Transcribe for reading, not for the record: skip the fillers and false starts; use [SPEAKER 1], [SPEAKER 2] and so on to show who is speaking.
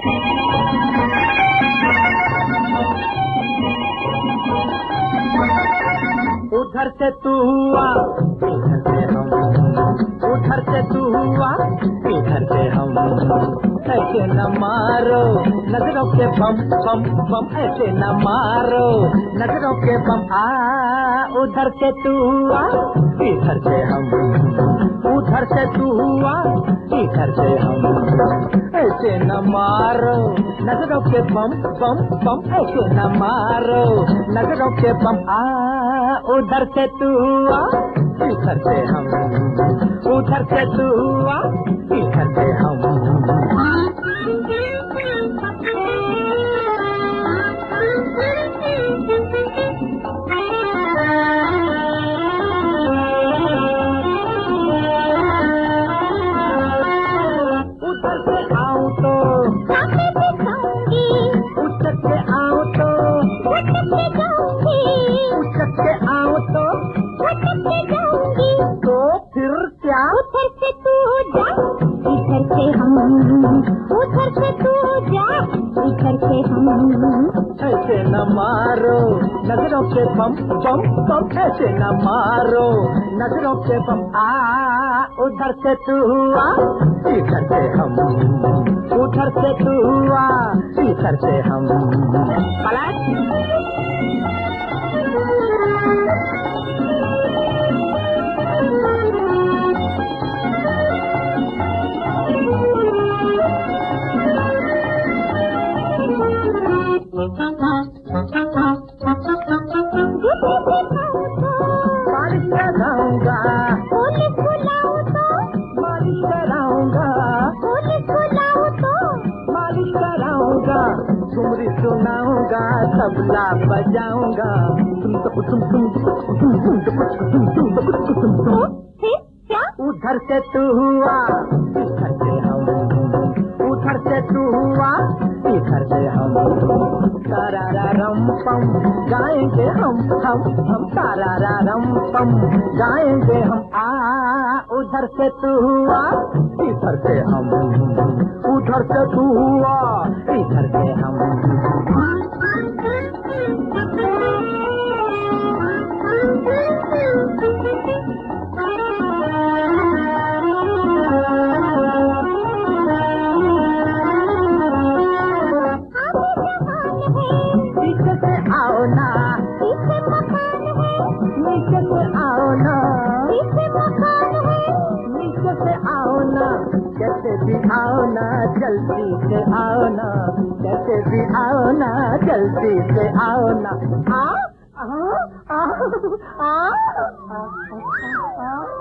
[SPEAKER 1] उधर से तू हुआ इधर से हम, उधर से तू हुआ इधर से हम, ऐसे न मारो नजरों के बम बम बम, ऐसे न मारो नजरों के बम। उधर से तू हुआ इधर से हम, उधर से तू हुआ इधर से हम, ऐसे न मारो नजरों के बम बम बम, ऐसे न मारो नजरों के बम। उधर से तू हुआ इधर से हम, उधर से तू हुआ इधर से हम। उधर से आओ तो उधर से आओ तो उधर से आओ तो तो फिर क्या?
[SPEAKER 2] उधर से तू जा इधर से हम, उधर से तू जा इधर से हम,
[SPEAKER 1] ऐसे न मारो नजरों के बम बम बम, ऐसे न मारो नजरों के बम। उधर से तू हुआ इधर से हम, उधर से तू हुआ इधर से हम। बारिश कराऊंगा
[SPEAKER 2] पुलिस बुलाओ तो,
[SPEAKER 1] बारिश कराऊंगा
[SPEAKER 2] पुलिस बुलाओ तो,
[SPEAKER 1] बारिश कराऊंगा, ठुमरी सुनाऊंगा, तबला बजाऊंगा,
[SPEAKER 2] फिर क्या?
[SPEAKER 1] उधर से तू हुआ इधर से हम, उधर से तू हुआ इधर से हम। तारारा रम पम गाएंगे हम तारारा रम पम गाएंगे हम। उधर से तू हुआ इधर से हम, उधर से तू हुआ इधर से हम। नीचे से आओ ना,
[SPEAKER 2] पीछे मकान है,
[SPEAKER 1] नीचे से आओ ना,
[SPEAKER 2] पीछे मकान है,
[SPEAKER 1] नीचे से आओ ना, कैसे भी आओ ना, जल्दी से आओ ना, कैसे भी आओ ना, जल्दी से आओ ना। आ आ आ आ आ